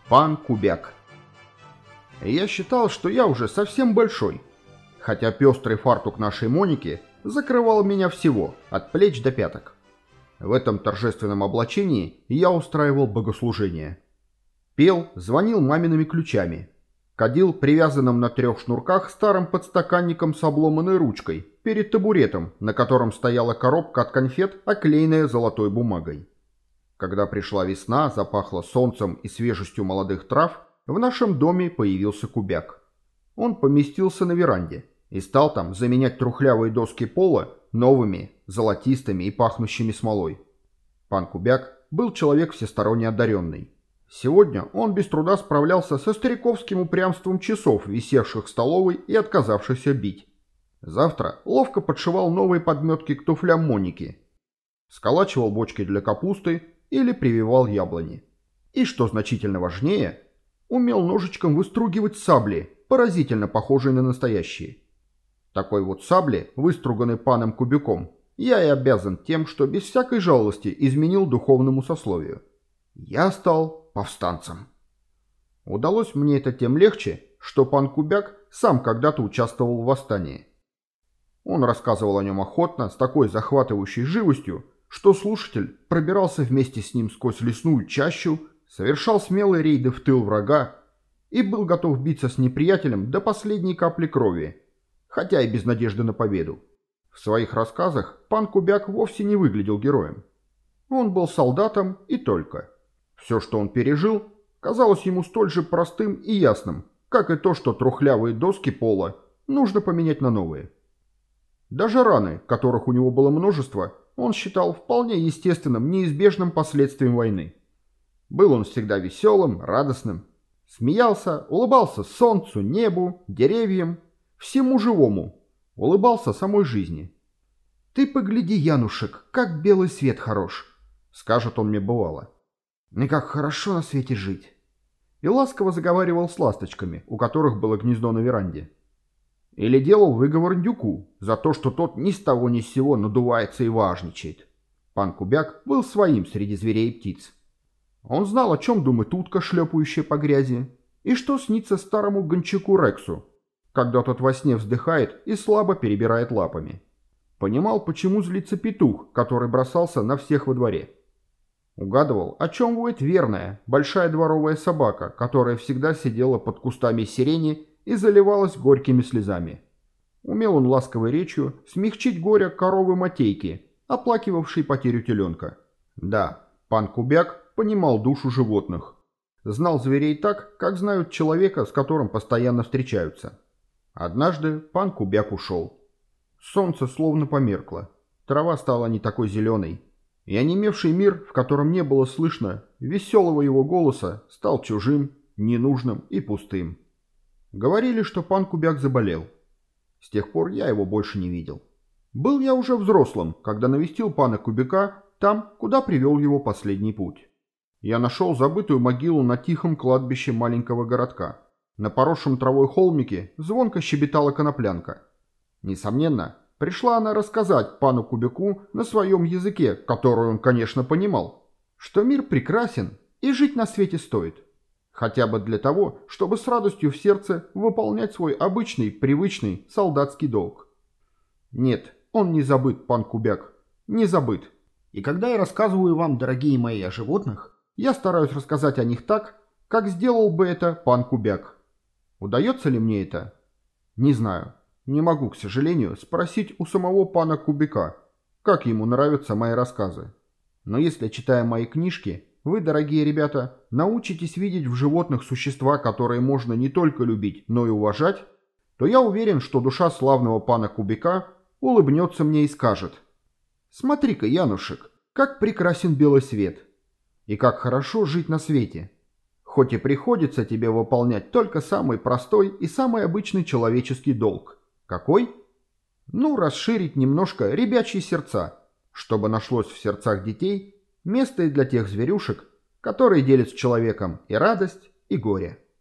Пан Кубяк. Я считал, что я уже совсем большой, хотя пестрый фартук нашей Моники закрывал меня всего, от плеч до пяток. В этом торжественном облачении я устраивал богослужение. Пел, звонил мамиными ключами, кадил привязанным на 3 шнурках старым подстаканником с обломанной ручкой перед табуретом, на котором стояла коробка от конфет, оклеенная золотой бумагой. Когда пришла весна, запахло солнцем и свежестью молодых трав, в нашем доме появился Кубяк. Он поместился на веранде и стал там заменять трухлявые доски пола новыми, золотистыми и пахнущими смолой. Пан Кубяк был человек всесторонне одаренный. Сегодня он без труда справлялся со стариковским упрямством часов, висевших в столовой и отказавшихся бить. Завтра ловко подшивал новые подметки к туфлям Моники, сколачивал бочки для капусты или прививал яблони. И, что значительно важнее, умел ножичком выстругивать сабли, поразительно похожие на настоящие. Такой вот сабли, выструганной паном Кубяком, я и обязан тем, что без всякой жалости изменил духовному сословию. Я стал повстанцем. Удалось мне это тем легче, что пан Кубяк сам когда-то участвовал в восстании. Он рассказывал о нем охотно, с такой захватывающей живостью, что слушатель пробирался вместе с ним сквозь лесную чащу, совершал смелые рейды в тыл врага и был готов биться с неприятелем до последней капли крови, хотя и без надежды на победу. В своих рассказах пан Кубяк вовсе не выглядел героем. Он был солдатом и только. Все, что он пережил, казалось ему столь же простым и ясным, как и то, что трухлявые доски пола нужно поменять на новые. Даже раны, которых у него было множество, он считал вполне естественным, неизбежным последствием войны. Был он всегда веселым, радостным. Смеялся, улыбался солнцу, небу, деревьям, всему живому. Улыбался самой жизни. «Ты погляди, Янушек, как белый свет хорош», — скажет он мне бывало. «И как хорошо на свете жить». И ласково заговаривал с ласточками, у которых было гнездо на веранде. Или делал выговор индюку за то, что тот ни с того ни с сего надувается и важничает. Пан Кубяк был своим среди зверей и птиц. Он знал, о чем думает утка, шлепающая по грязи, и что снится старому гончаку Рексу, когда тот во сне вздыхает и слабо перебирает лапами. Понимал, почему злится петух, который бросался на всех во дворе. Угадывал, о чем воет верная, большая дворовая собака, которая всегда сидела под кустами сирени и заливалась горькими слезами. Умел он ласковой речью смягчить горе коровы Матейки, оплакивавшей потерю теленка. Да, пан Кубяк понимал душу животных. Знал зверей так, как знают человека, с которым постоянно встречаются. Однажды пан Кубяк ушел. Солнце словно померкло. Трава стала не такой зеленой. И онемевший мир, в котором не было слышно веселого его голоса, стал чужим, ненужным и пустым. Говорили, что пан Кубяк заболел. С тех пор я его больше не видел. Был я уже взрослым, когда навестил пана Кубяка там, куда привел его последний путь. Я нашел забытую могилу на тихом кладбище маленького городка. На поросшем травой холмике звонко щебетала коноплянка. Несомненно, пришла она рассказать пану Кубяку на своем языке, который он, конечно, понимал, что мир прекрасен и жить на свете стоит. Хотя бы для того, чтобы с радостью в сердце выполнять свой обычный, привычный солдатский долг. Нет, он не забыт, пан Кубяк, не забыт. И когда я рассказываю вам, дорогие мои, о животных, я стараюсь рассказать о них так, как сделал бы это пан Кубяк. Удается ли мне это? Не знаю. Не могу, к сожалению, спросить у самого пана Кубяка, как ему нравятся мои рассказы. Но если, читая мои книжки, вы, дорогие ребята, научитесь видеть в животных существа, которые можно не только любить, но и уважать, то я уверен, что душа славного пана Кубяка улыбнется мне и скажет: «Смотри-ка, Янушек, как прекрасен белый свет, и как хорошо жить на свете, хоть и приходится тебе выполнять только самый простой и самый обычный человеческий долг. Какой? Ну, расширить немножко ребячьи сердца, чтобы нашлось в сердцах детей место и для тех зверюшек, которые делят с человеком и радость, и горе».